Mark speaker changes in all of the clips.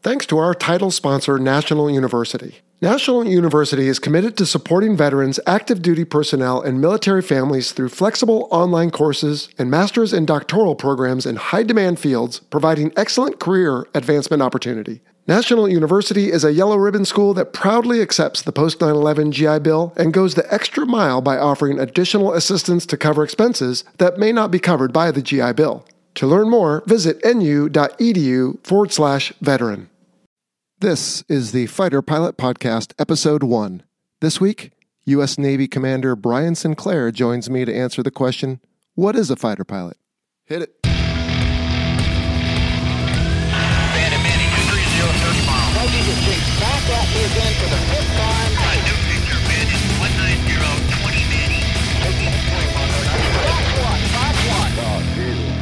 Speaker 1: thanks to our title sponsor, National University. National University is committed to supporting veterans, active duty personnel, and military families through flexible online courses and master's and doctoral programs in high-demand fields, providing excellent career advancement opportunity. National University is a yellow ribbon school that proudly accepts the post-9/11 GI Bill and goes the extra mile by offering additional assistance to cover expenses that may not be covered by the GI Bill. To learn more, visit nu.edu/veteran. This is the Fighter Pilot Podcast, Episode 1. This week, U.S. Navy Commander Brian Sinclair joins me to answer the question, what is a fighter pilot? Hit it.
Speaker 2: Bandit Manning, 230 miles.
Speaker 3: Bogey to six. Back at me again for the fifth time.
Speaker 2: New picture, Bandit, 190, 20 Manning.
Speaker 3: Taking a swing on her. 5-1.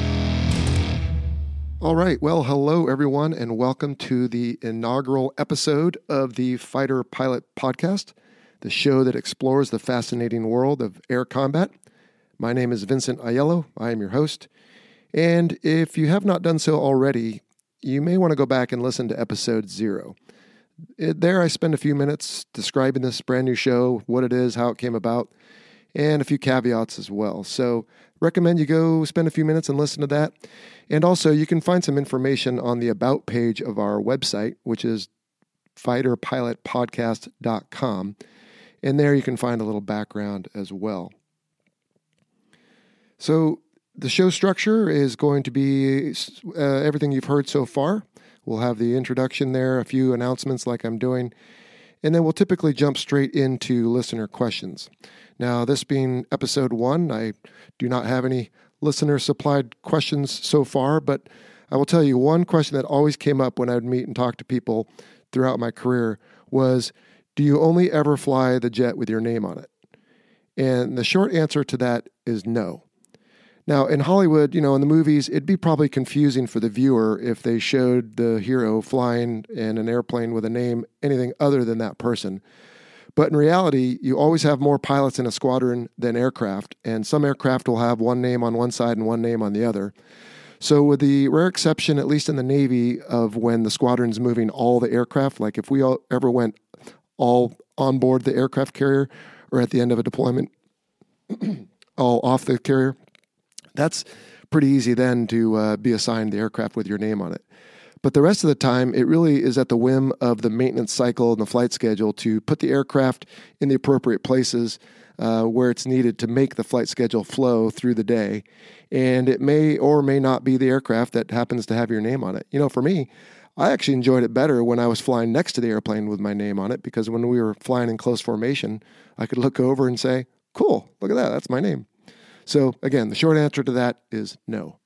Speaker 1: All right, well, hello everyone, and welcome to the inaugural episode of the Fighter Pilot Podcast, the show that explores the fascinating world of air combat. My name is Vincent Aiello. I am your host, and if you have not done so already, you may want to go back and listen to episode 0. There I spend a few minutes describing this brand new show, what it is, how it came about, and a few caveats as well. So recommend you go spend a few minutes and listen to that. And also, you can find some information on the About page of our website, which is fighterpilotpodcast.com. And there you can find a little background as well. So the show structure is going to be everything you've heard so far. We'll have the introduction there, a few announcements like I'm doing, and then we'll typically jump straight into listener questions. Now, this being episode 1, I do not have any listener-supplied questions so far, but I will tell you one question that always came up when I would meet and talk to people throughout my career was, do you only ever fly the jet with your name on it? And the short answer to that is no. Now, in Hollywood, in the movies, it'd be probably confusing for the viewer if they showed the hero flying in an airplane with a name anything other than that person. But in reality, you always have more pilots in a squadron than aircraft, and some aircraft will have one name on one side and one name on the other. So with the rare exception, at least in the Navy, of when the squadron's moving all the aircraft, like if we all ever went all on board the aircraft carrier or at the end of a deployment, all off the carrier, that's pretty easy then to be assigned the aircraft with your name on it. But the rest of the time, it really is at the whim of the maintenance cycle and the flight schedule to put the aircraft in the appropriate places where it's needed to make the flight schedule flow through the day. And it may or may not be the aircraft that happens to have your name on it. For me, I actually enjoyed it better when I was flying next to the airplane with my name on it, because when we were flying in close formation, I could look over and say, cool, look at that, that's my name. So again, the short answer to that is no.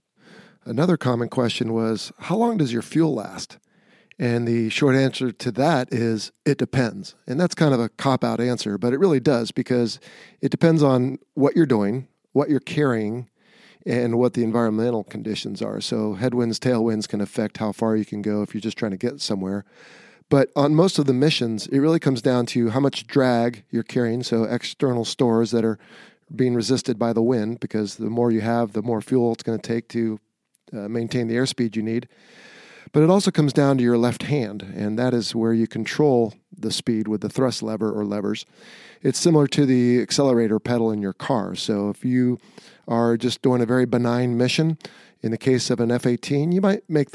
Speaker 1: Another common question was, how long does your fuel last? And the short answer to that is, it depends. And that's kind of a cop-out answer, but it really does, because it depends on what you're doing, what you're carrying, and what the environmental conditions are. So headwinds, tailwinds can affect how far you can go if you're just trying to get somewhere. But on most of the missions, it really comes down to how much drag you're carrying, so external stores that are being resisted by the wind, because the more you have, the more fuel it's going to take to maintain the airspeed you need. But it also comes down to your left hand, and that is where you control the speed with the thrust lever or levers. It's similar to the accelerator pedal in your car. So if you are just doing a very benign mission, in the case of an F-18, you might make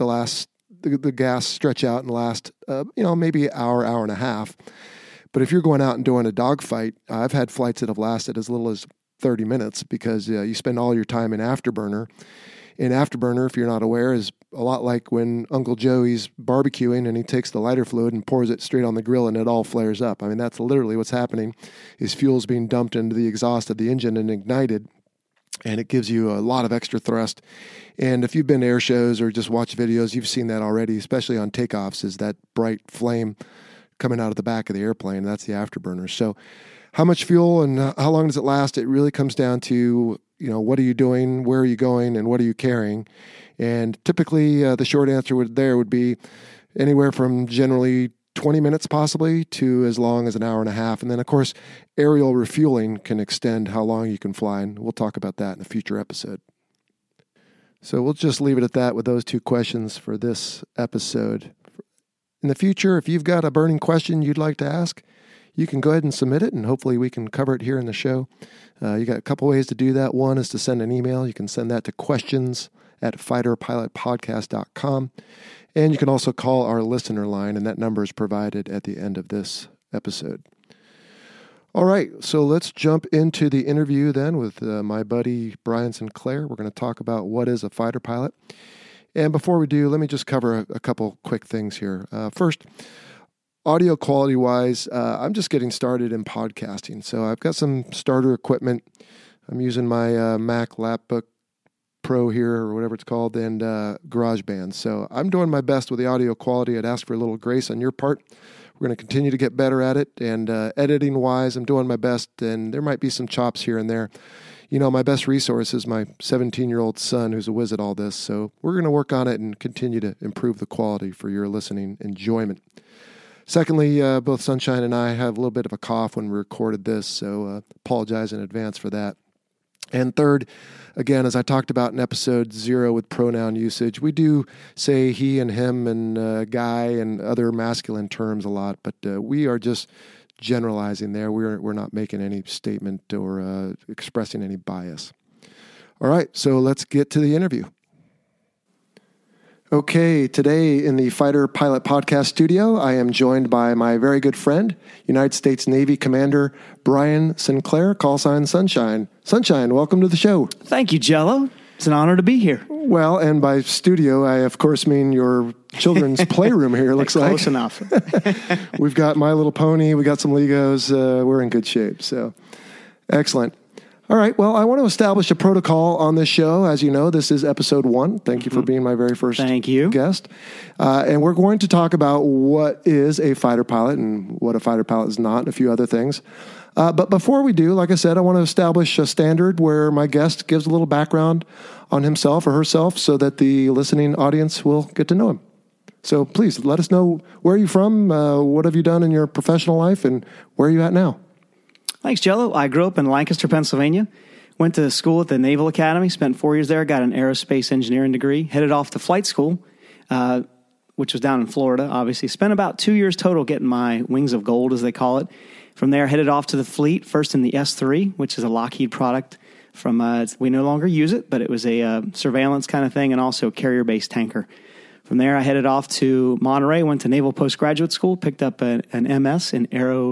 Speaker 1: the gas stretch out and last, maybe an hour, hour and a half. But if you're going out and doing a dogfight, I've had flights that have lasted as little as 30 minutes because you spend all your time in afterburner. In afterburner, if you're not aware, is a lot like when Uncle Joey's barbecuing and he takes the lighter fluid and pours it straight on the grill and it all flares up. I mean, that's literally what's happening, is fuel's being dumped into the exhaust of the engine and ignited, and it gives you a lot of extra thrust. And if you've been to air shows or just watched videos, you've seen that already, especially on takeoffs, is that bright flame coming out of the back of the airplane. That's the afterburner. So how much fuel and how long does it last? It really comes down to, what are you doing, where are you going, and what are you carrying? And typically, the short answer would be anywhere from generally 20 minutes possibly to as long as an hour and a half. And then, of course, aerial refueling can extend how long you can fly, and we'll talk about that in a future episode. So we'll just leave it at that with those two questions for this episode. In the future, if you've got a burning question you'd like to ask, you can go ahead and submit it, and hopefully we can cover it here in the show. You got a couple ways to do that. One is to send an email. You can send that to questions@fighterpilotpodcast.com. And you can also call our listener line, and that number is provided at the end of this episode. All right, so let's jump into the interview then with my buddy Brian Sinclair. We're going to talk about what is a fighter pilot. And before we do, let me just cover a couple quick things here. First, audio quality-wise, I'm just getting started in podcasting. So I've got some starter equipment. I'm using my Mac Lapbook Pro here, or whatever it's called, and GarageBand. So I'm doing my best with the audio quality. I'd ask for a little grace on your part. We're going to continue to get better at it, and editing-wise, I'm doing my best, and there might be some chops here and there. You know, my best resource is my 17-year-old son who's a whiz at all this, so we're going to work on it and continue to improve the quality for your listening enjoyment. Secondly, both Sunshine and I have a little bit of a cough when we recorded this, so apologize in advance for that. And third, again, as I talked about in episode 0 with pronoun usage, we do say he and him and guy and other masculine terms a lot, but we are just generalizing there. We're not making any statement or expressing any bias. All right, so let's get to the interview. Okay, today in the Fighter Pilot Podcast studio, I am joined by my very good friend, United States Navy Commander Brian Sinclair, call sign Sunshine. Sunshine, welcome to the show.
Speaker 4: Thank you, Jello. It's an honor to be here.
Speaker 1: Well, and by studio, I of course mean your children's playroom here, looks like.
Speaker 4: Close enough.
Speaker 1: We've got My Little Pony, we got some Legos, we're in good shape, so excellent. All right, well, I want to establish a protocol on this show. As you know, this is episode 1. Thank you for being my very first guest. And we're going to talk about what is a fighter pilot and what a fighter pilot is not, and a few other things. But before we do, like I said, I want to establish a standard where my guest gives a little background on himself or herself so that the listening audience will get to know him. So please, let us know, where are you from, what have you done in your professional life, and where are you at now?
Speaker 4: Thanks, Jello. I grew up in Lancaster, Pennsylvania. Went to school at the Naval Academy, spent 4 years there, got an aerospace engineering degree, headed off to flight school, which was down in Florida, obviously. Spent about 2 years total getting my wings of gold, as they call it. From there, headed off to the fleet, first in the S-3, which is a Lockheed product. We no longer use it, but it was a surveillance kind of thing, and also a carrier-based tanker. From there, I headed off to Monterey, went to Naval Postgraduate School, picked up an MS in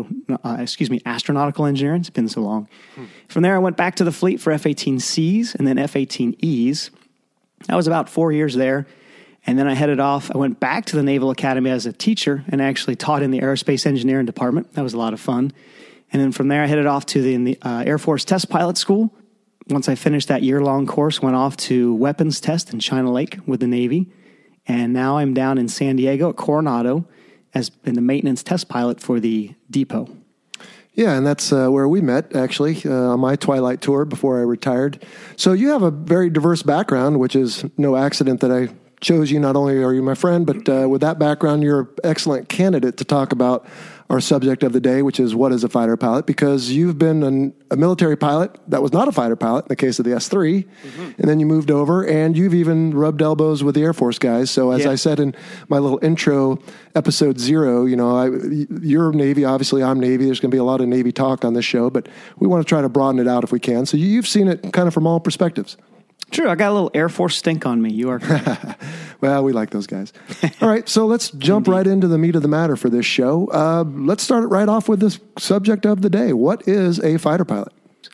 Speaker 4: astronautical engineering. It's been so long. From there, I went back to the fleet for F-18Cs and then F-18Es. That was about 4 years there. And then I headed off. I went back to the Naval Academy as a teacher and actually taught in the aerospace engineering department. That was a lot of fun. And then from there, I headed off to the Air Force Test Pilot School. Once I finished that year-long course, went off to weapons test in China Lake with the Navy. And now I'm down in San Diego at Coronado as in the maintenance test pilot for the depot.
Speaker 1: Yeah, and that's where we met, actually, on my Twilight tour before I retired. So you have a very diverse background, which is no accident that I chose you. Not only are you my friend, but with that background, you're an excellent candidate to talk about our subject of the day, which is what is a fighter pilot, because you've been a military pilot that was not a fighter pilot in the case of the S-3, and then you moved over, and you've even rubbed elbows with the Air Force guys. So as I said in my little intro, episode 0, you know, you're Navy, obviously I'm Navy. There's going to be a lot of Navy talk on this show, but we want to try to broaden it out if we can. So you've seen it kind of from all perspectives.
Speaker 4: True, I got a little Air Force stink on me. You are correct.
Speaker 1: Well, we like those guys. All right, so let's jump right into the meat of the matter for this show. Let's start it right off with this subject of the day. What is a fighter pilot?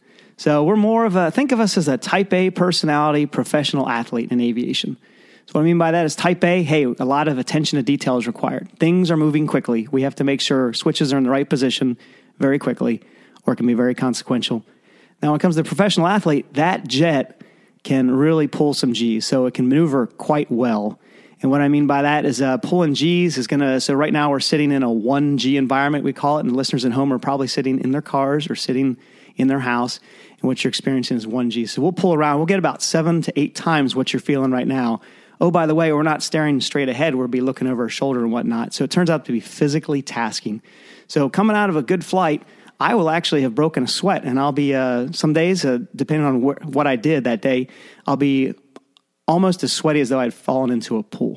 Speaker 4: So we're more of think of us as a type A personality professional athlete in aviation. So what I mean by that is type A, hey, a lot of attention to detail is required. Things are moving quickly. We have to make sure switches are in the right position very quickly, or it can be very consequential. Now, when it comes to the professional athlete, that jet can really pull some G's, so it can maneuver quite well. And what I mean by that is pulling G's is going to, so right now we're sitting in a 1G environment, we call it, and the listeners at home are probably sitting in their cars or sitting in their house, and what you're experiencing is 1G. So we'll pull around, we'll get about 7 to 8 times what you're feeling right now. Oh, by the way, we're not staring straight ahead, we'll be looking over our shoulder and whatnot. So it turns out to be physically tasking. So coming out of a good flight, I will actually have broken a sweat, and I'll be, some days, depending on what I did that day, I'll be almost as sweaty as though I'd fallen into a pool.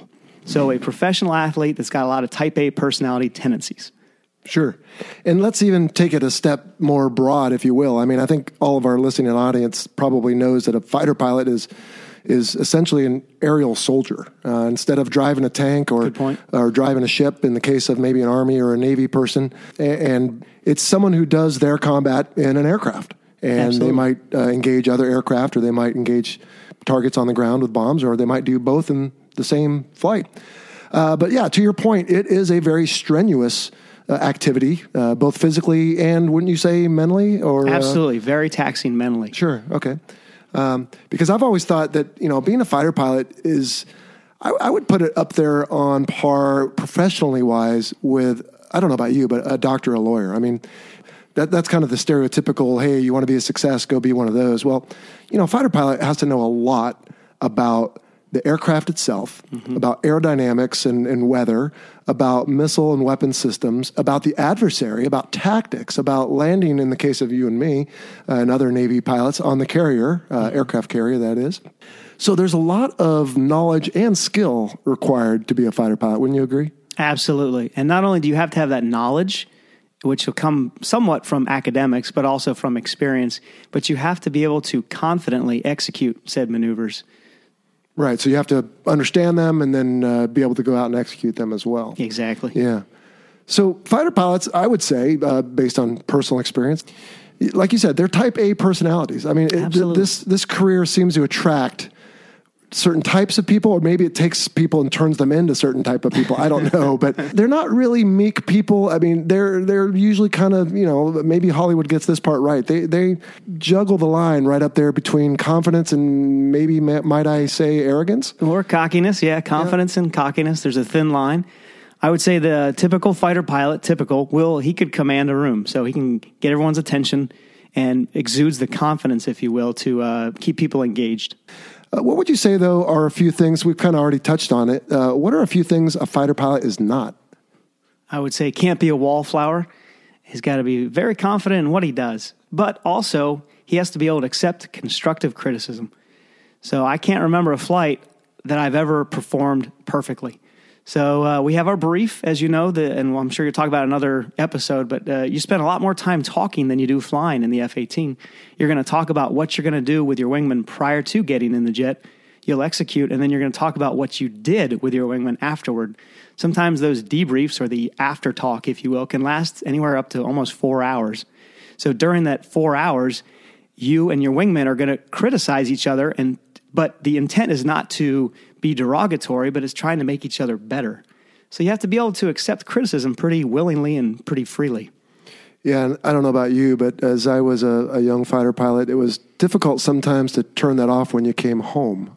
Speaker 4: So a professional athlete that's got a lot of type A personality tendencies.
Speaker 1: Sure. And let's even take it a step more broad, if you will. I mean, I think all of our listening audience probably knows that a fighter pilot is essentially an aerial soldier. Instead of driving a tank or driving a ship, in the case of maybe an Army or a Navy person, and it's someone who does their combat in an aircraft. And
Speaker 4: Absolutely.
Speaker 1: they might engage other aircraft, or they might engage targets on the ground with bombs, or they might do both in the same flight. But yeah, to your point, it is a very strenuous activity, both physically and, wouldn't you say, mentally? Or
Speaker 4: Absolutely. Very taxing mentally.
Speaker 1: Sure. Okay. Because I've always thought that, being a fighter pilot is, I would put it up there on par professionally wise with, I don't know about you, but a doctor, a lawyer. I mean, that's kind of the stereotypical, hey, you want to be a success, go be one of those. Well, a fighter pilot has to know a lot about the aircraft itself, about aerodynamics and weather, about missile and weapon systems, about the adversary, about tactics, about landing, in the case of you and me and other Navy pilots, on the carrier, aircraft carrier, that is. So there's a lot of knowledge and skill required to be a fighter pilot. Wouldn't you agree?
Speaker 4: Absolutely. And not only do you have to have that knowledge, which will come somewhat from academics, but also from experience, but you have to be able to confidently execute said maneuvers.
Speaker 1: Right. So you have to understand them and then be able to go out and execute them as well.
Speaker 4: Exactly.
Speaker 1: Yeah. So fighter pilots, I would say, based on personal experience, like you said, they're type A personalities. I mean, this career seems to attract certain types of people, or maybe it takes people and turns them into certain type of people. I don't know, but they're not really meek people. I mean, they're usually kind of, maybe Hollywood gets this part right. They juggle the line right up there between confidence and maybe, might I say, arrogance?
Speaker 4: Or cockiness. Yeah. Confidence and cockiness. There's a thin line. I would say the typical fighter pilot, he could command a room. So he can get everyone's attention and exudes the confidence, if you will, to keep people engaged.
Speaker 1: What would you say, though, are a few things, we've kind of already touched on it, what are a few things a fighter pilot is not?
Speaker 4: I would say can't be a wallflower. He's got to be very confident in what he does. But also, he has to be able to accept constructive criticism. So I can't remember a flight that I've ever performed perfectly. So we have our brief, as you know, and I'm sure you'll talk about another episode, but you spend a lot more time talking than you do flying in the F-18. You're going to talk about what you're going to do with your wingman prior to getting in the jet. You'll execute, and then you're going to talk about what you did with your wingman afterward. Sometimes those debriefs, or the after talk, if you will, can last anywhere up to almost 4 hours. So during that 4 hours, you and your wingman are going to criticize each other, but the intent is not to be derogatory, but it's trying to make each other better. So you have to be able to accept criticism pretty willingly and pretty freely.
Speaker 1: Yeah, and I don't know about you, but as I was a young fighter pilot, it was difficult sometimes to turn that off when you came home.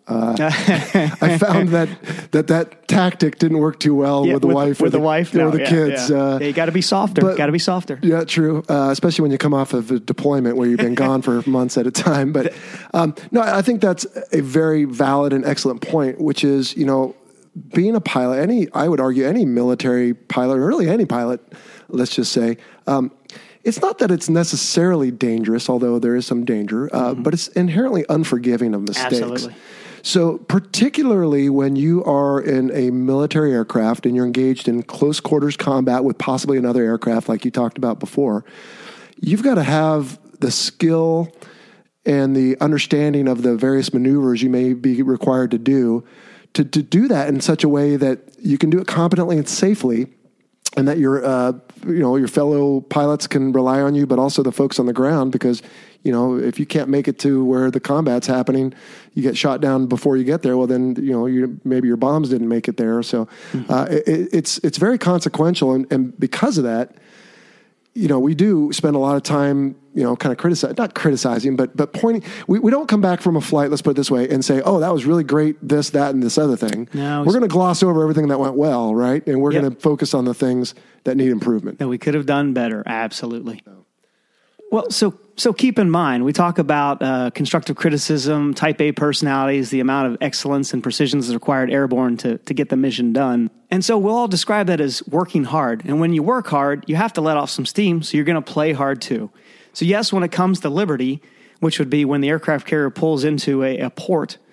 Speaker 1: I found that tactic didn't work too well with the wife or the kids.
Speaker 4: Yeah. You got to be softer. Got to be softer.
Speaker 1: Yeah, true. Especially when you come off of a deployment where you've been gone for months at a time. But no, I think that's a very valid and excellent point, which is, being a pilot, I would argue any military pilot, or really any pilot, let's just say, it's not that it's necessarily dangerous, although there is some danger, but it's inherently unforgiving of mistakes.
Speaker 4: Absolutely.
Speaker 1: So particularly when you are in a military aircraft and you're engaged in close quarters combat with possibly another aircraft like you talked about before, you've got to have the skill and the understanding of the various maneuvers you may be required to do that in such a way that you can do it competently and safely, and that your fellow pilots can rely on you, but also the folks on the ground, because, if you can't make it to where the combat's happening, you get shot down before you get there. Well, then, maybe your bombs didn't make it there. So it's very consequential. And because of that, we do spend a lot of time, kind of not criticizing, but pointing. We don't come back from a flight, let's put it this way, and say, oh, that was really great, this, that, and this other thing.
Speaker 4: No,
Speaker 1: we're going to gloss over everything that went well, right? And we're going to focus on the things that need improvement.
Speaker 4: That we could have done better, absolutely. Well, so keep in mind, we talk about constructive criticism, type A personalities, the amount of excellence and precision that's required airborne to get the mission done. And so we'll all describe that as working hard. And when you work hard, you have to let off some steam, so you're going to play hard too. So yes, when it comes to liberty, which would be when the aircraft carrier pulls into a port,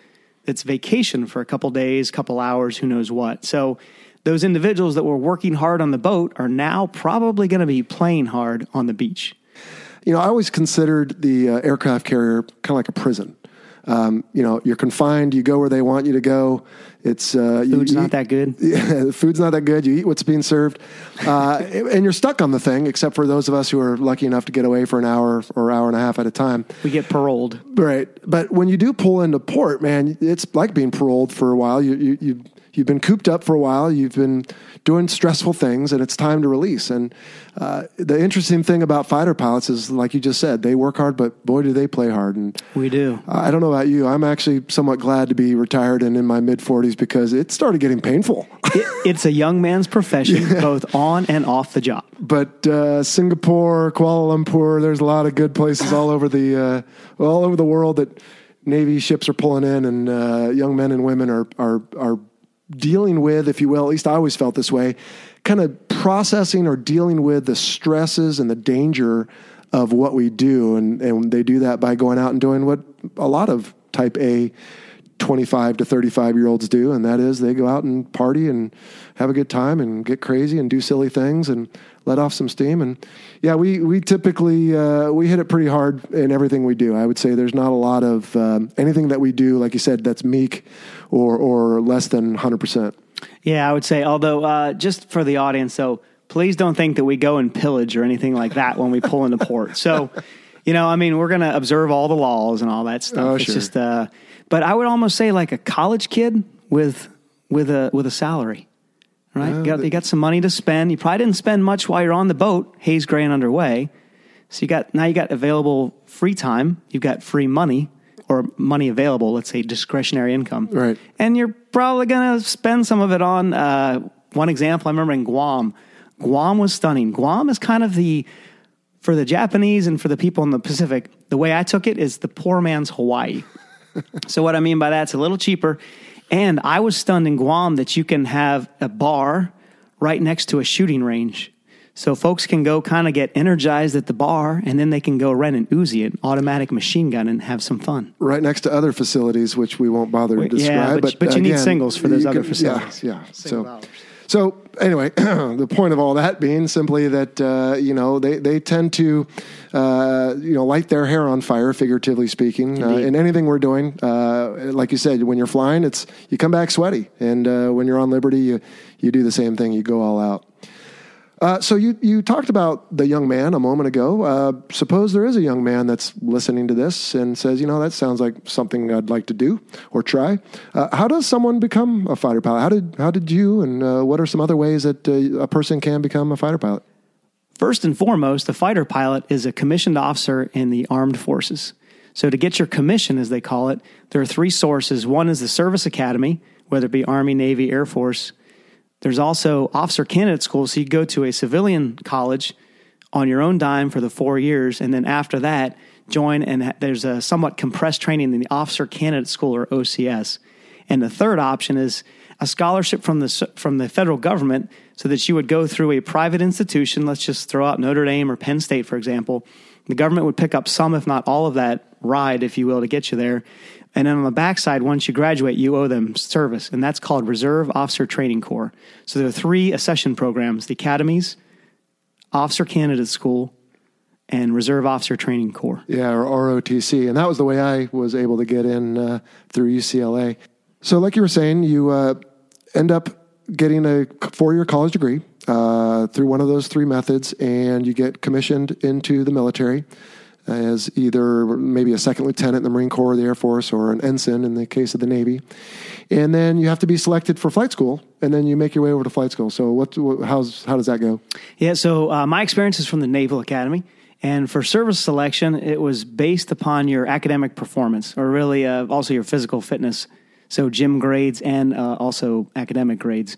Speaker 4: it's vacation for a couple days, couple hours, who knows what. So those individuals that were working hard on the boat are now probably going to be playing hard on the beach.
Speaker 1: I always considered the aircraft carrier kind of like a prison. You're confined. You go where they want you to go. It's
Speaker 4: food's not that good.
Speaker 1: Yeah, the food's not that good. You eat what's being served, and you're stuck on the thing. Except for those of us who are lucky enough to get away for an hour or hour and a half at a time.
Speaker 4: We get paroled,
Speaker 1: right? But when you do pull into port, man, it's like being paroled for a while. You've been cooped up for a while. You've been doing stressful things, and it's time to release. And the interesting thing about fighter pilots is, like you just said, they work hard, but boy, do they play hard. And
Speaker 4: we do.
Speaker 1: I don't know about you. I'm actually somewhat glad to be retired and in my mid-40s because it started getting painful.
Speaker 4: It's a young man's profession, both on and off the job.
Speaker 1: But Singapore, Kuala Lumpur, there's a lot of good places all over the world that Navy ships are pulling in, and young men and women are dealing with, if you will, at least I always felt this way, kind of processing or dealing with the stresses and the danger of what we do. And they do that by going out and doing what a lot of type A 25 to 35-year-olds do, and that is they go out and party and have a good time and get crazy and do silly things and let off some steam. And yeah, we typically we hit it pretty hard in everything we do. I would say there's not a lot of anything that we do, like you said, that's meek or less than 100%.
Speaker 4: Yeah, I would say, although just for the audience, so please don't think that we go and pillage or anything like that when we pull into port. So, we're going to observe all the laws and all that stuff.
Speaker 1: Oh,
Speaker 4: it's
Speaker 1: sure.
Speaker 4: just, but I would almost say like a college kid with a salary, right? You got some money to spend. You probably didn't spend much while you're on the boat, haze gray and underway. So you got available free time. You've got free money. Or money available, let's say discretionary income.
Speaker 1: Right.
Speaker 4: And you're probably going to spend some of it on, one example, I remember in Guam. Guam was stunning. Guam is kind of for the Japanese and for the people in the Pacific, the way I took it is the poor man's Hawaii. So what I mean by that, it's a little cheaper. And I was stunned in Guam that you can have a bar right next to a shooting range. So folks can go kind of get energized at the bar, and then they can go rent an Uzi, an automatic machine gun, and have some fun.
Speaker 1: Right next to other facilities, which we won't bother to describe.
Speaker 4: Yeah, but you need singles for those other facilities.
Speaker 1: Yeah. So anyway, the point of all that being simply that, they tend to, light their hair on fire, figuratively speaking, in anything we're doing. Like you said, when you're flying, you come back sweaty. And when you're on liberty, you do the same thing. You go all out. So you talked about the young man a moment ago. Suppose there is a young man that's listening to this and says, that sounds like something I'd like to do or try. How does someone become a fighter pilot? How did you, and what are some other ways that a person can become a fighter pilot?
Speaker 4: First and foremost, a fighter pilot is a commissioned officer in the armed forces. So to get your commission, as they call it, there are three sources. One is the service academy, whether it be Army, Navy, Air Force. There's also officer candidate school, so you go to a civilian college on your own dime for the 4 years, and then after that, join, and there's a somewhat compressed training in the officer candidate school, or OCS. And the third option is a scholarship from the federal government, so that you would go through a private institution. Let's just throw out Notre Dame or Penn State, for example. The government would pick up some, if not all of that ride, if you will, to get you there. And then on the backside, once you graduate, you owe them service, and that's called Reserve Officer Training Corps. So there are three accession programs: the academies, Officer Candidate School, and Reserve Officer Training Corps.
Speaker 1: Yeah, or ROTC. And that was the way I was able to get in through UCLA. So like you were saying, you end up getting a 4-year college degree through one of those three methods, and you get commissioned into the military as either maybe a second lieutenant in the Marine Corps or the Air Force, or an ensign in the case of the Navy. And then you have to be selected for flight school, and then you make your way over to flight school. So how does that go?
Speaker 4: Yeah, so my experience is from the Naval Academy. And for service selection, it was based upon your academic performance, or really also your physical fitness. So gym grades and also academic grades.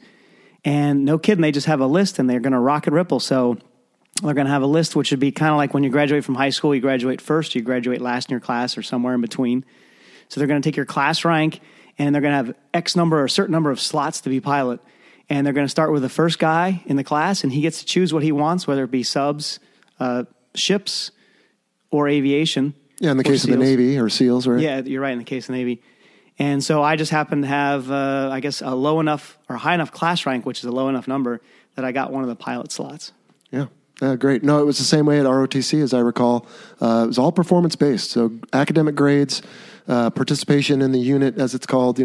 Speaker 4: And no kidding, they just have a list, and they're going to rock and ripple. So they're going to have a list, which would be kind of like when you graduate from high school, you graduate first, you graduate last in your class, or somewhere in between. So they're going to take your class rank, and they're going to have X number or a certain number of slots to be pilot. And they're going to start with the first guy in the class, and he gets to choose what he wants, whether it be subs, ships, or aviation.
Speaker 1: Yeah, in the case of the Navy, or SEALs, right?
Speaker 4: Yeah, you're right, in the case of the Navy. And so I just happened to have, I guess, a low enough or high enough class rank, which is a low enough number, that I got one of the pilot slots.
Speaker 1: Yeah. Great. No, it was the same way at ROTC, as I recall. It was all performance-based, so academic grades, participation in the unit, as it's called,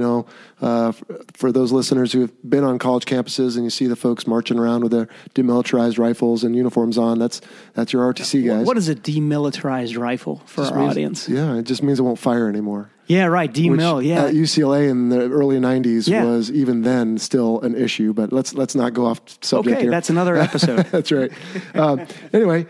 Speaker 1: for those listeners who have been on college campuses and you see the folks marching around with their demilitarized rifles and uniforms on, that's your ROTC guys.
Speaker 4: What is a demilitarized rifle for our audience?
Speaker 1: Yeah, it just means it won't fire anymore.
Speaker 4: Yeah, right, demil,
Speaker 1: Which,
Speaker 4: yeah.
Speaker 1: At UCLA in the early 90s
Speaker 4: Yeah.
Speaker 1: was even then still an issue, but let's not go off subject
Speaker 4: Okay,
Speaker 1: here.
Speaker 4: that's another episode.
Speaker 1: That's right. Anyway,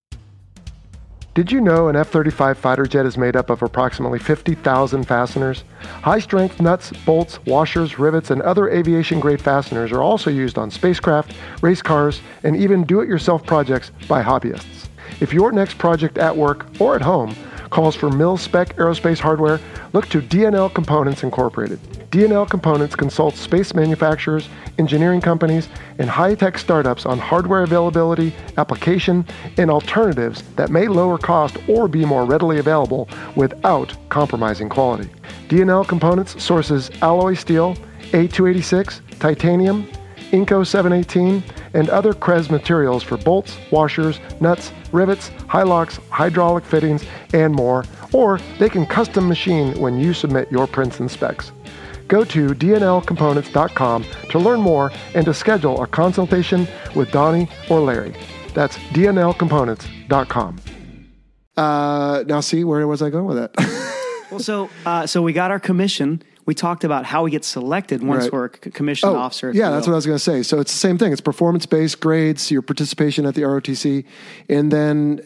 Speaker 1: did you know an F-35 fighter jet is made up of approximately 50,000 fasteners? High-strength nuts, bolts, washers, rivets, and other aviation-grade fasteners are also used on spacecraft, race cars, and even do-it-yourself projects by hobbyists. If your next project at work or at home calls for mil-spec aerospace hardware, look to D&L Components Incorporated. D&L Components consults space manufacturers, engineering companies, and high-tech startups on hardware availability, application, and alternatives that may lower cost or be more readily available without compromising quality. D&L Components sources alloy steel, A286, titanium, Inco 718, and other CRES materials for bolts, washers, nuts, rivets, high locks, hydraulic fittings, and more, or they can custom machine when you submit your prints and specs. Go to dnlcomponents.com to learn more and to schedule a consultation with Donnie or Larry. That's dnlcomponents.com. Now see, where was I going with that?
Speaker 4: Well, so we got our commission. We talked about how we get selected once
Speaker 1: Right.
Speaker 4: we're a commissioned officer. if
Speaker 1: Yeah,
Speaker 4: you
Speaker 1: that's
Speaker 4: will.
Speaker 1: what I was going to say. So it's the same thing. It's performance-based grades, your participation at the ROTC. And then,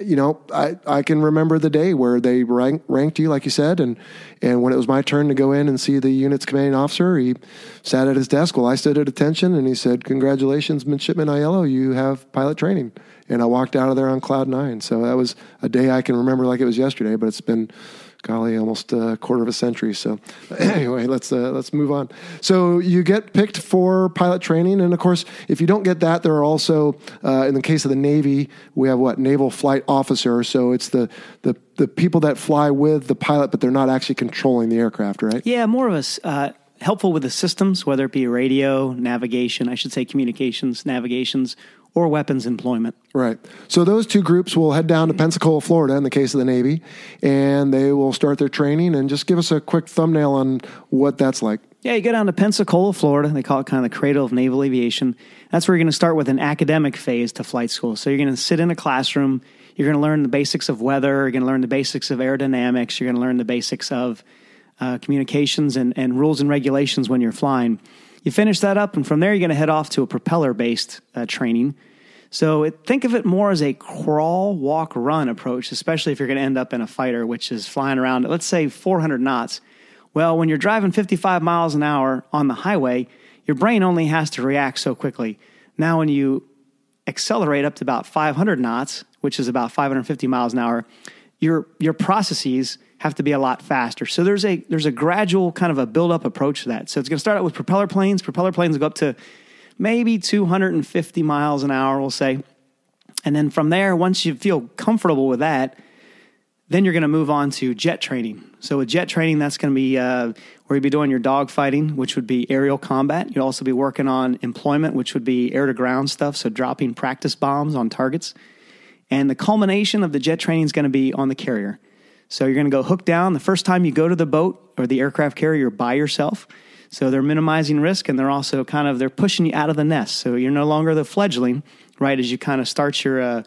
Speaker 1: I can remember the day where they ranked you, like you said, and when it was my turn to go in and see the unit's commanding officer, he sat at his desk while I stood at attention, and he said, "Congratulations, Midshipman Aiello, you have pilot training." And I walked out of there on cloud nine. So that was a day I can remember like it was yesterday, but it's been, golly, almost a quarter of a century. So anyway, let's move on. So you get picked for pilot training. And of course, if you don't get that, there are also, in the case of the Navy, we have Naval Flight Officer. So it's the people that fly with the pilot, but they're not actually controlling the aircraft, right?
Speaker 4: Yeah, more of us helpful with the systems, whether it be radio, navigation, I should say communications, navigations, or weapons employment.
Speaker 1: Right. So those two groups will head down to Pensacola, Florida, in the case of the Navy, and they will start their training. And just give us a quick thumbnail on what that's like.
Speaker 4: Yeah, you go down to Pensacola, Florida. They call it kind of the cradle of naval aviation. That's where you're going to start with an academic phase to flight school. So you're going to sit in a classroom. You're going to learn the basics of weather. You're going to learn the basics of aerodynamics. You're going to learn the basics of communications and rules and regulations when you're flying. You finish that up, and from there you're going to head off to a propeller-based training. So think of it more as a crawl, walk, run approach, especially if you're going to end up in a fighter, which is flying around at, let's say, 400 knots. Well, when you're driving 55 miles an hour on the highway, your brain only has to react so quickly. Now, when you accelerate up to about 500 knots, which is about 550 miles an hour, your processes have to be a lot faster. So there's a gradual kind of a build-up approach to that. So it's going to start out with propeller planes. Propeller planes will go up to maybe 250 miles an hour, we'll say. And then from there, once you feel comfortable with that, then you're going to move on to jet training. So with jet training, that's going to be where you'll be doing your dog fighting, which would be aerial combat. You'll also be working on employment, which would be air-to-ground stuff, so dropping practice bombs on targets. And the culmination of the jet training is going to be on the carrier. So you're going to go hook down. The first time you go to the boat or the aircraft carrier by yourself. So they're minimizing risk, and they're also they're pushing you out of the nest. So you're no longer the fledgling, right, as you kind of start your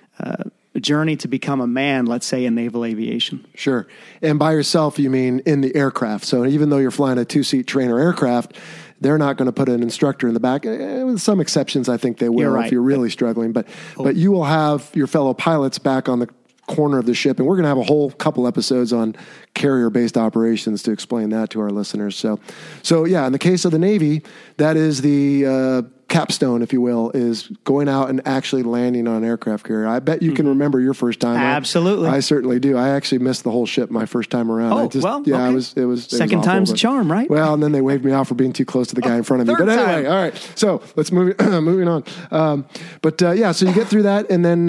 Speaker 4: journey to become a man, let's say, in naval aviation.
Speaker 1: Sure. And by yourself, you mean in the aircraft. So even though you're flying a two-seat trainer aircraft, they're not going to put an instructor in the back. With some exceptions, I think they will.
Speaker 4: You're right.
Speaker 1: If you're really struggling. But you will have your fellow pilots back on the corner of the ship, and we're going to have a whole couple episodes on carrier-based operations to explain that to our listeners. So yeah, in the case of the Navy, that is the capstone, if you will, is going out and actually landing on an aircraft carrier. I bet you can remember your first time.
Speaker 4: Absolutely.
Speaker 1: I certainly do. I actually missed the whole ship my first time around.
Speaker 4: Oh,
Speaker 1: Okay. It was
Speaker 4: second
Speaker 1: awful,
Speaker 4: time's a charm, right?
Speaker 1: Well, and then they waved me off for being too close to the guy in front of me.
Speaker 4: third
Speaker 1: But anyway,
Speaker 4: time.
Speaker 1: all right. So let's moving on. So you get through that, and then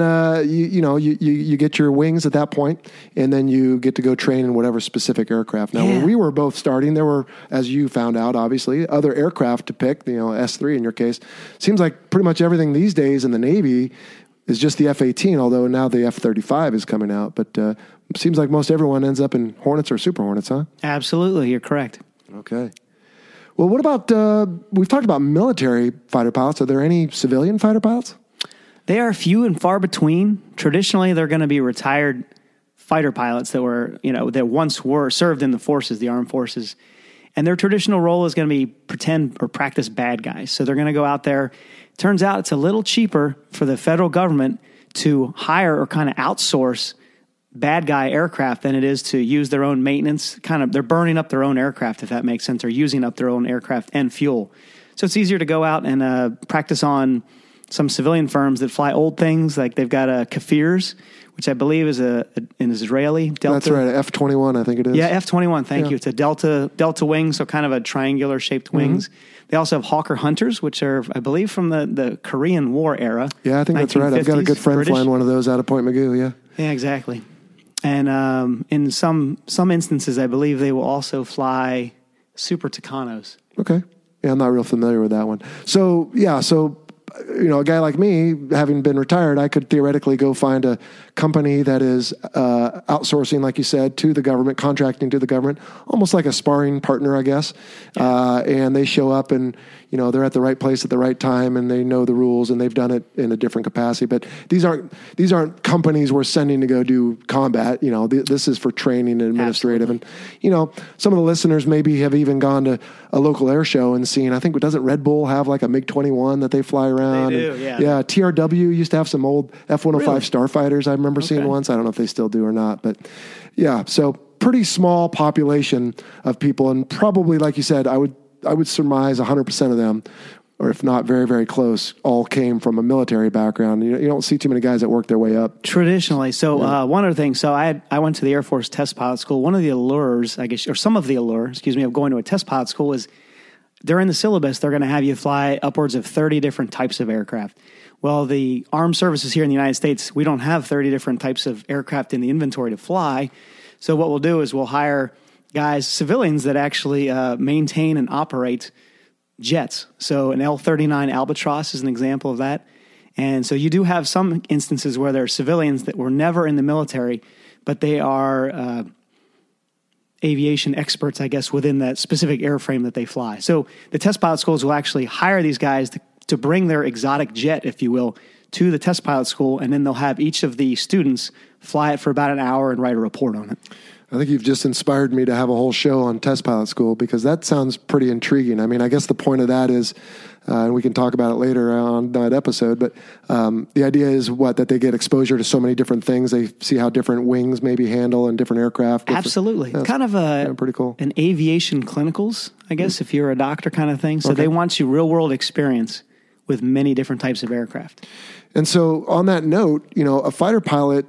Speaker 1: you get your wings at that point, and then you get to go train in whatever specific aircraft. Now, when we were both starting, there were, as you found out, obviously, other aircraft to pick. S3 in your case. Seems like pretty much everything these days in the Navy is just the F-18, although now the F-35 is coming out. But seems like most everyone ends up in Hornets or Super Hornets, huh?
Speaker 4: Absolutely, you're correct.
Speaker 1: Okay. Well, what about, we've talked about military fighter pilots. Are there any civilian fighter pilots?
Speaker 4: They are few and far between. Traditionally, they're going to be retired fighter pilots that once were served in the forces, the armed forces. And their traditional role is going to be pretend or practice bad guys. So they're going to go out there. Turns out it's a little cheaper for the federal government to hire or kind of outsource bad guy aircraft than it is to use their own maintenance. They're burning up their own aircraft, if that makes sense, or using up their own aircraft and fuel. So it's easier to go out and practice on some civilian firms that fly old things. Like they've got a Kafirs, which I believe is an Israeli Delta.
Speaker 1: That's right, F-21, I think it is.
Speaker 4: Yeah, F-21, thank you. It's a Delta wing, so kind of a triangular shaped wings. They also have Hawker Hunters, which are, I believe, from the Korean War era.
Speaker 1: Yeah, I think that's right. I've got a good friend
Speaker 4: British.
Speaker 1: flying one of those out of Point Magoo, yeah.
Speaker 4: Yeah, exactly. And in some instances, I believe they will also fly Super Tucanos.
Speaker 1: Okay. Yeah, I'm not real familiar with that one. So a guy like me, having been retired, I could theoretically go find a company that is outsourcing, like you said, to the government, contracting to the government, almost like a sparring partner, I guess. Yeah. And they show up and, they're at the right place at the right time and they know the rules and they've done it in a different capacity. But these aren't companies we're sending to go do combat. This is for training and administrative. Absolutely. And, some of the listeners maybe have even gone to a local air show and seen, I think, doesn't Red Bull have like a MiG-21 that they fly around?
Speaker 4: They do, yeah.
Speaker 1: Yeah, TRW used to have some old F-105
Speaker 4: Really?
Speaker 1: Starfighters I remember seeing once. I don't know if they still do or not. But, yeah, so pretty small population of people. And probably, like you said, I would surmise 100% of them, or if not very, very close, all came from a military background. You don't see too many guys that work their way up.
Speaker 4: Traditionally. So one other thing. So I went to the Air Force test pilot school. One of the allures, I guess, or some of the allure, of going to a test pilot school is during the syllabus, they're going to have you fly upwards of 30 different types of aircraft. Well, the armed services here in the United States, we don't have 30 different types of aircraft in the inventory to fly. So what we'll do is we'll hire guys, civilians that actually maintain and operate jets. So an L-39 Albatross is an example of that. And so you do have some instances where there are civilians that were never in the military, but they are aviation experts, I guess, within that specific airframe that they fly. So the test pilot schools will actually hire these guys to bring their exotic jet, if you will, to the test pilot school, and then they'll have each of the students fly it for about an hour and write a report on it.
Speaker 1: I think you've just inspired me to have a whole show on test pilot school because that sounds pretty intriguing. I mean, I guess the point of that is, and we can talk about it later on that episode, but the idea is that they get exposure to so many different things. They see how different wings maybe handle and different aircraft.
Speaker 4: Absolutely. It's kind of
Speaker 1: pretty cool.
Speaker 4: An aviation clinicals, I guess, if you're a doctor kind of thing. So they want you real world experience with many different types of aircraft.
Speaker 1: And so on that note, a fighter pilot,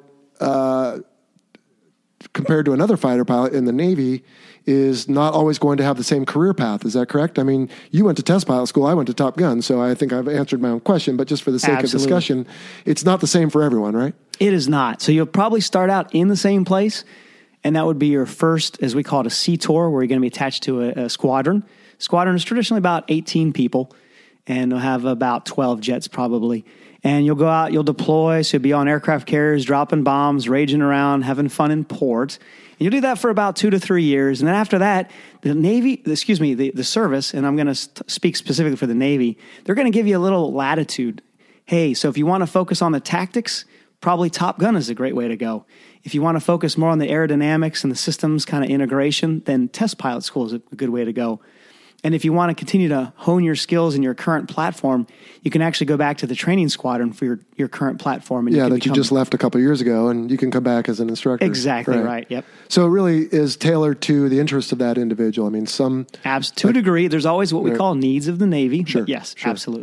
Speaker 1: compared to another fighter pilot in the Navy, is not always going to have the same career path. Is that correct? I mean, you went to test pilot school, I went to Top Gun, so I think I've answered my own question, but just for the sake of discussion, it's not the same for everyone, right?
Speaker 4: It is not. So you'll probably start out in the same place, and that would be your first, as we call it, a C-Tour, where you're going to be attached to a squadron. Squadron is traditionally about 18 people, and they'll have about 12 jets probably. And you'll go out, you'll deploy, so you'll be on aircraft carriers, dropping bombs, raging around, having fun in port. And you'll do that for about 2 to 3 years. And then after that, the service, and I'm going to speak specifically for the Navy, they're going to give you a little latitude. Hey, so if you want to focus on the tactics, probably Top Gun is a great way to go. If you want to focus more on the aerodynamics and the systems kind of integration, then test pilot school is a good way to go. And if you want to continue to hone your skills in your current platform, you can actually go back to the training squadron for your current platform. And
Speaker 1: you just left a couple of years ago, and you can come back as an instructor.
Speaker 4: Exactly right. Yep.
Speaker 1: So it really is tailored to the interest of that individual. I mean, to
Speaker 4: a degree, there's always what we call needs of the Navy.
Speaker 1: Sure,
Speaker 4: but yes,
Speaker 1: sure.
Speaker 4: Absolutely.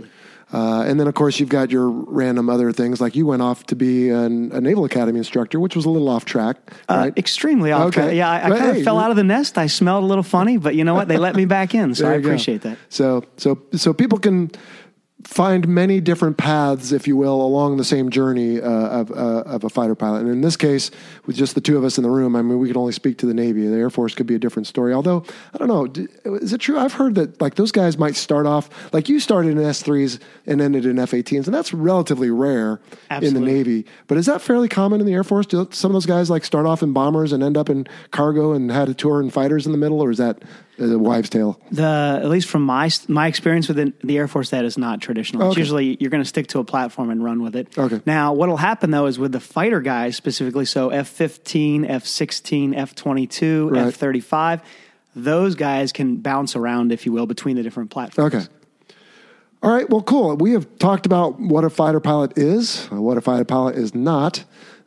Speaker 1: And then, of course, you've got your random other things, like you went off to be a Naval Academy instructor, which was a little off track, right?
Speaker 4: Extremely off track. Yeah, I kind of fell out of the nest. I smelled a little funny, but you know what? They let me back in, so I appreciate that.
Speaker 1: So people can find many different paths, if you will, along the same journey of a fighter pilot. And in this case, with just the two of us in the room, I mean, we could only speak to the Navy. The Air Force could be a different story. Although, I don't know, is it true? I've heard that like those guys might start off, like you started in S3s and ended in F-18s, and that's relatively rare in the Navy. But is that fairly common in the Air Force? Do some of those guys like start off in bombers and end up in cargo and had a tour in fighters in the middle, or is that a wives' tale?
Speaker 4: At least from my experience with the Air Force, that is not traditional. It's usually you're going to stick to a platform and run with it.
Speaker 1: Okay.
Speaker 4: Now, what will happen though is with the fighter guys specifically, so F-15, F-16, F-22,
Speaker 1: Right.
Speaker 4: F-35, those guys can bounce around, if you will, between the different platforms.
Speaker 1: Okay. All right. Well, cool. We have talked about what a fighter pilot is, what a fighter pilot is not,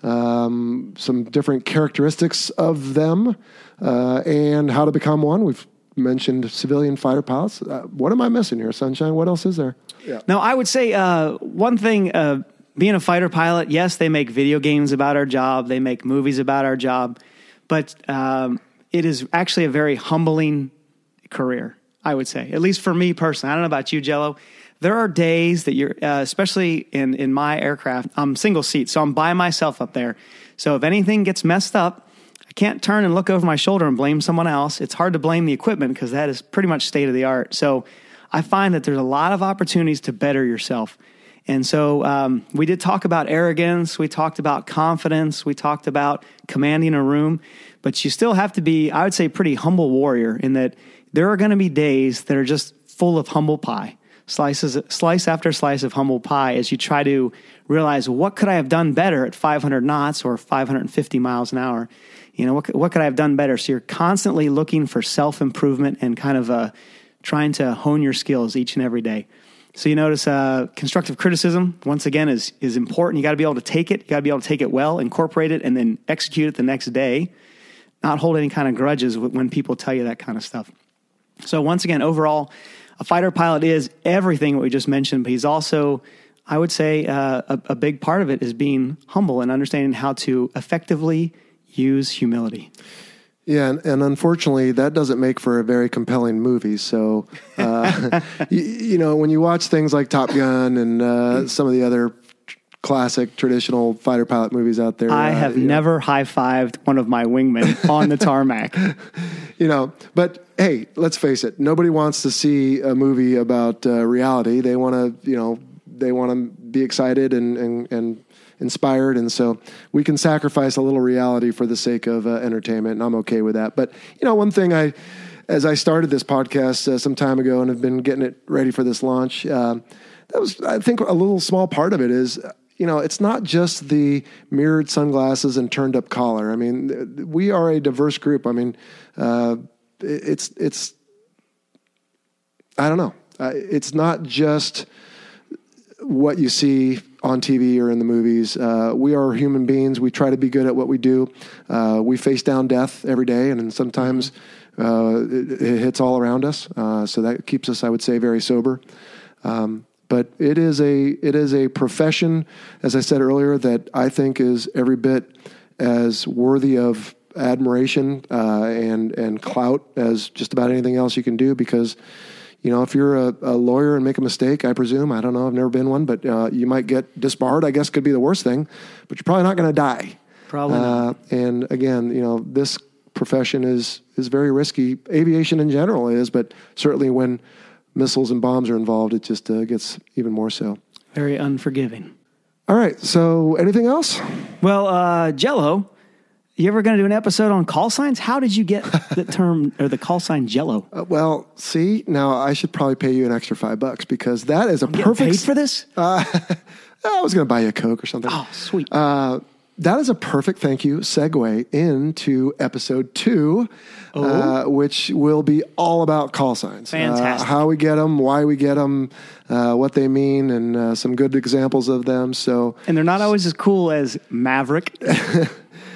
Speaker 1: some different characteristics of them, and how to become one. We've mentioned civilian fighter pilots. What am I missing here, Sunshine? What else is there? Yeah.
Speaker 4: No, I would say one thing, being a fighter pilot, yes, they make video games about our job. They make movies about our job. But it is actually a very humbling career, I would say, at least for me personally. I don't know about you, Jello. There are days that you're, especially in my aircraft, I'm single seat, so I'm by myself up there. So if anything gets messed up, I can't turn and look over my shoulder and blame someone else. It's hard to blame the equipment because that is pretty much state of the art. So I find that there's a lot of opportunities to better yourself. And so we did talk about arrogance. We talked about confidence. We talked about commanding a room. But you still have to be, I would say, pretty humble warrior in that there are going to be days that are just full of humble pie. Slice after slice of humble pie as you try to realize, what could I have done better at 500 knots or 550 miles an hour? You know, what could I have done better? So you're constantly looking for self-improvement and kind of trying to hone your skills each and every day. So you notice constructive criticism, once again, is important. You got to be able to take it. You got to be able to take it well, incorporate it, and then execute it the next day. Not hold any kind of grudges when people tell you that kind of stuff. So once again, overall, a fighter pilot is everything we just mentioned, but he's also, I would say, a big part of it is being humble and understanding how to effectively use humility.
Speaker 1: Yeah, and unfortunately, that doesn't make for a very compelling movie. So, you know, when you watch things like Top Gun and some of the other classic traditional fighter pilot movies out there,
Speaker 4: I have never high-fived one of my wingmen on the tarmac.
Speaker 1: You know, but hey, let's face it. Nobody wants to see a movie about reality. They want to be excited and inspired, and so we can sacrifice a little reality for the sake of entertainment, and I'm okay with that. But you know, one thing as I started this podcast some time ago and have been getting it ready for this launch, that was, I think, a little small part of it is, you know, it's not just the mirrored sunglasses and turned up collar. I mean, we are a diverse group. I mean, it's I don't know. It's not just what you see on TV or in the movies. We are human beings. We try to be good at what we do. We face down death every day, and sometimes it hits all around us. So that keeps us, I would say, very sober. But it is a profession, as I said earlier, that I think is every bit as worthy of admiration and clout as just about anything else you can do, because you know, if you're a lawyer and make a mistake, I presume, I don't know, I've never been one, but you might get disbarred, I guess could be the worst thing, but you're probably not going to die.
Speaker 4: Probably not.
Speaker 1: And again, you know, this profession is very risky. Aviation in general is, but certainly when missiles and bombs are involved, it just gets even more so.
Speaker 4: Very unforgiving.
Speaker 1: All right, so anything else?
Speaker 4: Well, Jello, you ever going to do an episode on call signs? How did you get the term or the call sign Jello?
Speaker 1: Well, see, now I should probably pay you an extra $5 because that is a perfect.
Speaker 4: Paid for this?
Speaker 1: I was going to buy you a Coke or something.
Speaker 4: Oh, sweet.
Speaker 1: That is a perfect, thank you, segue into episode 2, which will be all about call signs.
Speaker 4: Fantastic.
Speaker 1: How we get them, why we get them, what they mean, and some good examples of them. So,
Speaker 4: and they're not always as cool as Maverick.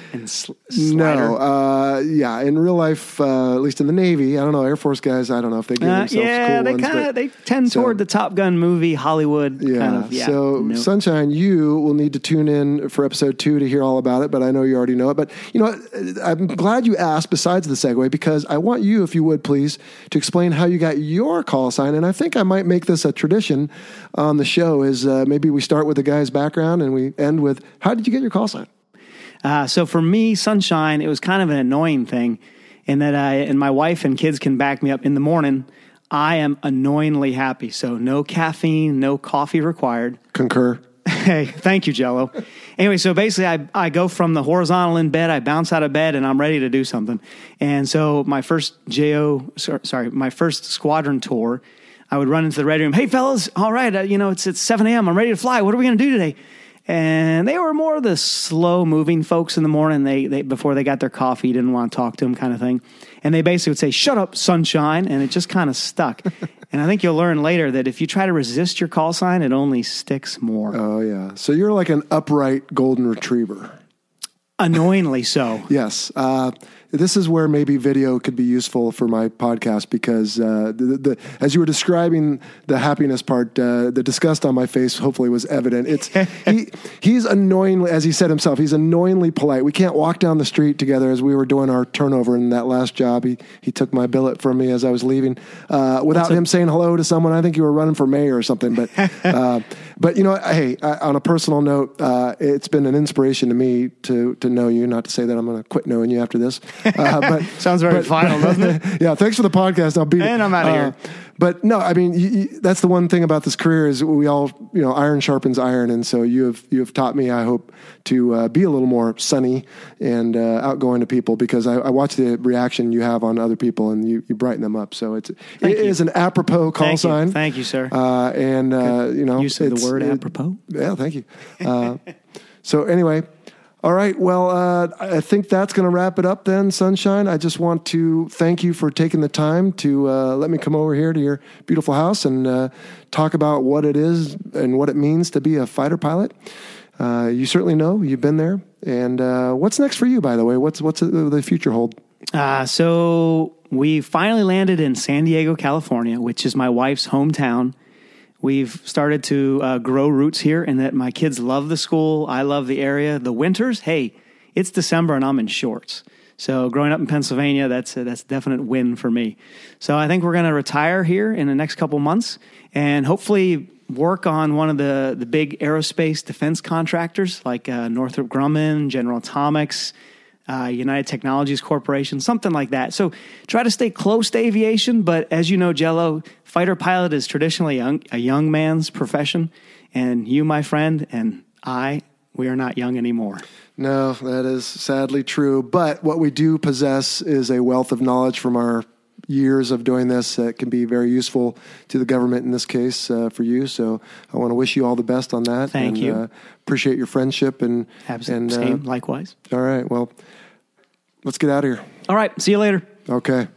Speaker 4: and slider?
Speaker 1: No. Yeah, in real life, at least in the Navy, I don't know, Air Force guys, I don't know if they give themselves cool
Speaker 4: they
Speaker 1: ones.
Speaker 4: they tend toward the Top Gun movie, Hollywood
Speaker 1: Yeah.
Speaker 4: kind of.
Speaker 1: So,
Speaker 4: Nope.
Speaker 1: Sunshine, you will need to tune in for episode 2 to hear all about it, but I know you already know it. But, you know, I'm glad you asked besides the segue, because I want you, if you would please, to explain how you got your call sign. And I think I might make this a tradition on the show is maybe we start with the guy's background and we end with, how did you get your call sign?
Speaker 4: So for me, Sunshine, it was kind of an annoying thing in that and my wife and kids can back me up in the morning. I am annoyingly happy. So no caffeine, no coffee required.
Speaker 1: Concur.
Speaker 4: Hey, thank you, Jello. Anyway, so basically I go from the horizontal in bed, I bounce out of bed, and I'm ready to do something. And so my first my first squadron tour, I would run into the ready room. Hey, fellas, all right, it's 7 a.m. I'm ready to fly. What are we going to do today? And they were more of the slow-moving folks in the morning. They before they got their coffee, didn't want to talk to them kind of thing. And they basically would say, "Shut up, Sunshine," and it just kind of stuck. And I think you'll learn later that if you try to resist your call sign, it only sticks more.
Speaker 1: Oh, yeah. So you're like an upright golden retriever.
Speaker 4: Annoyingly so.
Speaker 1: Yes. This is where maybe video could be useful for my podcast because as you were describing the happiness part, the disgust on my face hopefully was evident. He's annoyingly, as he said himself, he's annoyingly polite. We can't walk down the street together as we were doing our turnover in that last job. He took my billet from me as I was leaving without him saying hello to someone. I think you were running for mayor or something. But you know, hey, on a personal note, it's been an inspiration to me to know you. Not to say that I'm going to quit knowing you after this. But
Speaker 4: Sounds very final, doesn't it?
Speaker 1: Yeah, thanks for the podcast. I'll beat it.
Speaker 4: And I'm out of here.
Speaker 1: But no, I mean, that's the one thing about this career is we all, iron sharpens iron. And so you have taught me, I hope, to be a little more sunny and outgoing to people because I watch the reaction you have on other people and you brighten them up. So it is an apropos call sign.
Speaker 4: Thank you, sir.
Speaker 1: Use
Speaker 4: of the word apropos.
Speaker 1: Yeah, thank you. So anyway, all right. Well, I think that's going to wrap it up then, Sunshine. I just want to thank you for taking the time to let me come over here to your beautiful house and talk about what it is and what it means to be a fighter pilot. You certainly know. You've been there. And what's next for you, by the way? What's the future hold?
Speaker 4: So we finally landed in San Diego, California, which is my wife's hometown. We've started to grow roots here and that my kids love the school. I love the area. The winters, hey, it's December and I'm in shorts. So growing up in Pennsylvania, that's a definite win for me. So I think we're going to retire here in the next couple months and hopefully work on one of the big aerospace defense contractors like Northrop Grumman, General Atomics, United Technologies Corporation, something like that. So try to stay close to aviation, but as you know, Jello, fighter pilot is traditionally a young man's profession, and you, my friend, and we are not young anymore.
Speaker 1: No, that is sadly true. But what we do possess is a wealth of knowledge from our years of doing this that can be very useful to the government in this case for you. So I want to wish you all the best on that.
Speaker 4: Thank you.
Speaker 1: Appreciate your friendship and
Speaker 4: same, likewise.
Speaker 1: All right. Well, let's get out of here.
Speaker 4: All right. See you later.
Speaker 1: Okay.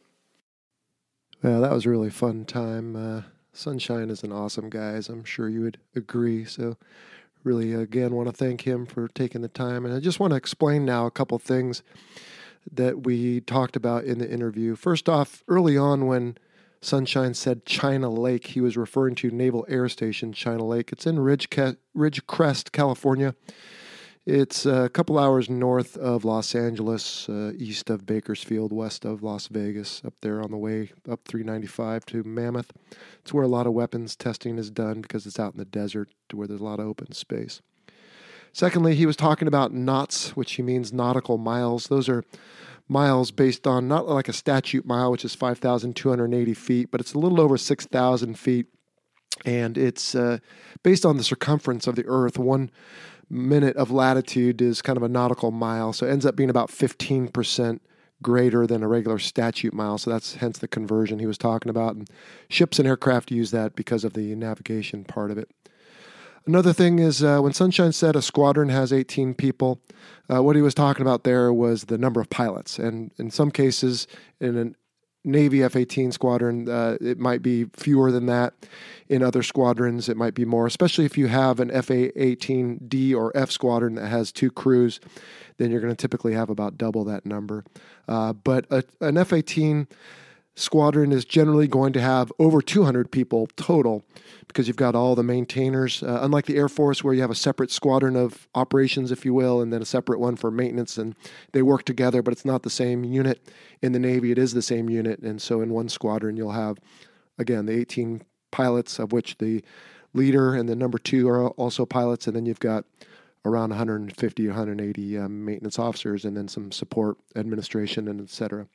Speaker 1: Well, that was a really fun time. Sunshine is an awesome guy, as I'm sure you would agree. So really, again, want to thank him for taking the time. And I just want to explain now a couple things that we talked about in the interview. First off, early on when Sunshine said China Lake, he was referring to Naval Air Station China Lake. It's in Ridgecrest, California. It's a couple hours north of Los Angeles, east of Bakersfield, west of Las Vegas, up there on the way up 395 to Mammoth. It's where a lot of weapons testing is done because it's out in the desert to where there's a lot of open space. Secondly, he was talking about knots, which he means nautical miles. Those are miles based on not like a statute mile, which is 5,280 feet, but it's a little over 6,000 feet. And it's based on the circumference of the Earth. 1 minute of latitude is kind of a nautical mile, so it ends up being about 15% greater than a regular statute mile. So that's hence the conversion he was talking about. And ships and aircraft use that because of the navigation part of it. Another thing is when Sunshine said a squadron has 18 people, what he was talking about there was the number of pilots. And in some cases, in a Navy F-18 squadron, it might be fewer than that. In other squadrons, it might be more, especially if you have an F-18D or F squadron that has 2 crews, then you're going to typically have about double that number. But an F-18 squadron is generally going to have over 200 people total because you've got all the maintainers, unlike the Air Force where you have a separate squadron of operations, if you will, and then a separate one for maintenance, and they work together, but it's not the same unit. In the Navy, it is the same unit, and so in one squadron you'll have, again, the 18 pilots, of which the leader and the number 2 are also pilots, and then you've got around 150 or 180 maintenance officers, and then some support, administration, and et cetera.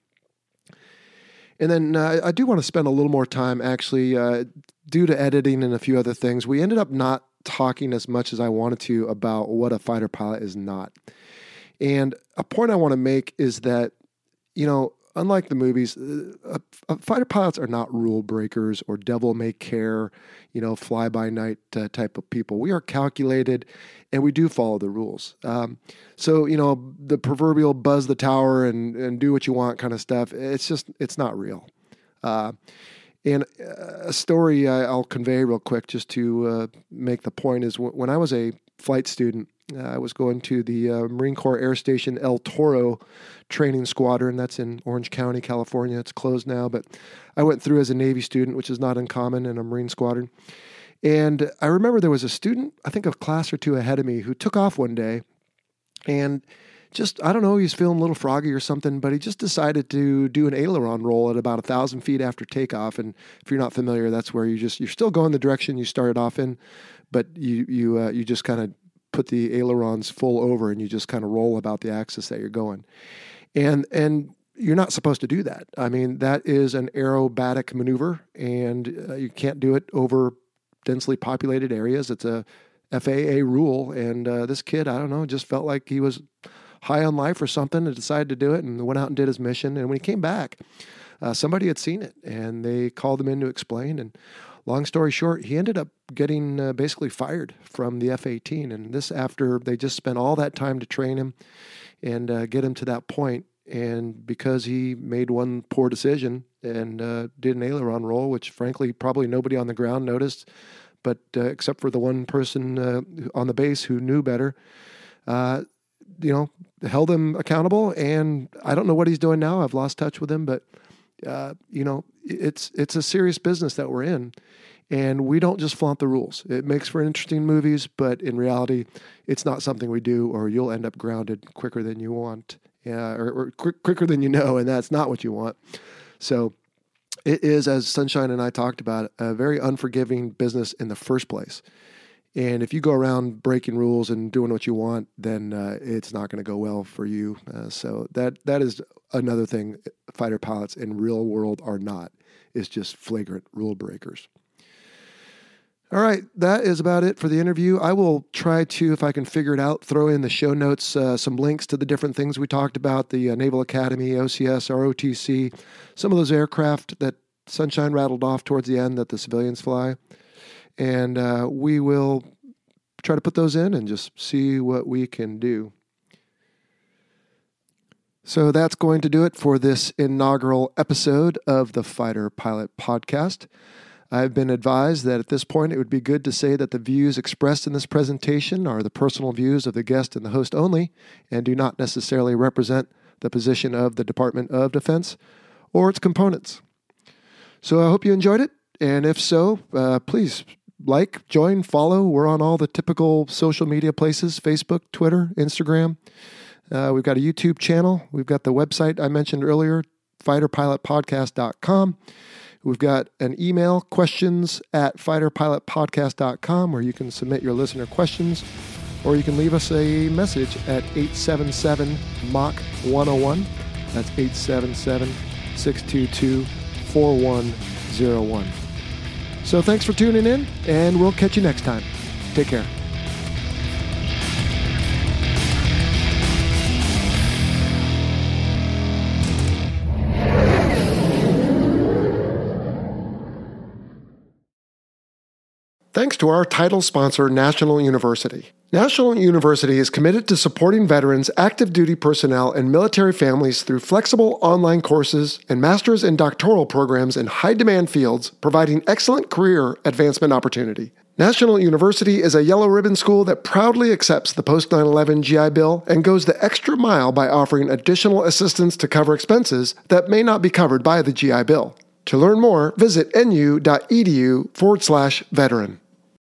Speaker 1: And then I do want to spend a little more time, actually, due to editing and a few other things. We ended up not talking as much as I wanted to about what a fighter pilot is not. And a point I want to make is that, unlike the movies, fighter pilots are not rule breakers or devil-may-care, fly-by-night type of people. We are calculated, and we do follow the rules. So, the proverbial buzz the tower and do what you want kind of stuff, it's not real. And a story I'll convey real quick just to make the point is when I was a flight student, I was going to the Marine Corps Air Station El Toro Training Squadron. That's in Orange County, California. It's closed now, but I went through as a Navy student, which is not uncommon in a Marine squadron. And I remember there was a student, I think a class or 2 ahead of me, who took off one day and just, I don't know, he was feeling a little froggy or something, but he just decided to do an aileron roll at about 1,000 feet after takeoff. And if you're not familiar, that's where you're still going the direction you started off in, but you just kind of put the ailerons full over and you just kind of roll about the axis that you're going. And you're not supposed to do that. I mean, that is an aerobatic maneuver, and you can't do it over densely populated areas. It's a FAA rule, and this kid, I don't know, just felt like he was high on life or something and decided to do it and went out and did his mission. And when he came back, somebody had seen it, and they called him in to explain. And long story short, he ended up getting basically fired from the F-18, and this after they just spent all that time to train him and get him to that point. And because he made one poor decision and did an aileron roll, which frankly probably nobody on the ground noticed, but except for the one person on the base who knew better, held him accountable. And I don't know what he's doing now. I've lost touch with him, but it's a serious business that we're in, and we don't just flaunt the rules. It makes for interesting movies, but in reality, it's not something we do, or you'll end up grounded quicker than you want, or quicker than you know, and that's not what you want. So it is, as Sunshine and I talked about, a very unforgiving business in the first place. And if you go around breaking rules and doing what you want, then it's not going to go well for you. So that is another thing fighter pilots in real world are not, is just flagrant rule breakers. All right, that is about it for the interview. I will try to, if I can figure it out, throw in the show notes some links to the different things we talked about, the Naval Academy, OCS, ROTC, some of those aircraft that Sunshine rattled off towards the end that the civilians fly. And we will try to put those in and just see what we can do. So that's going to do it for this inaugural episode of the Fighter Pilot Podcast. I've been advised that at this point it would be good to say that the views expressed in this presentation are the personal views of the guest and the host only, and do not necessarily represent the position of the Department of Defense or its components. So I hope you enjoyed it, and if so, please like, join, follow. We're on all the typical social media places: Facebook, Twitter, Instagram. We've got a YouTube channel. We've got the website I mentioned earlier, fighterpilotpodcast.com. We've got an email, questions@fighterpilotpodcast.com, where you can submit your listener questions, or you can leave us a message at 877-MACH-101. That's 877-622-4101. So thanks for tuning in, and we'll catch you next time. Take care. Thanks to our title sponsor, National University. National University is committed to supporting veterans, active duty personnel, and military families through flexible online courses and master's and doctoral programs in high-demand fields, providing excellent career advancement opportunity. National University is a yellow ribbon school that proudly accepts the post-9/11 GI Bill and goes the extra mile by offering additional assistance to cover expenses that may not be covered by the GI Bill. To learn more, visit nu.edu/veteran.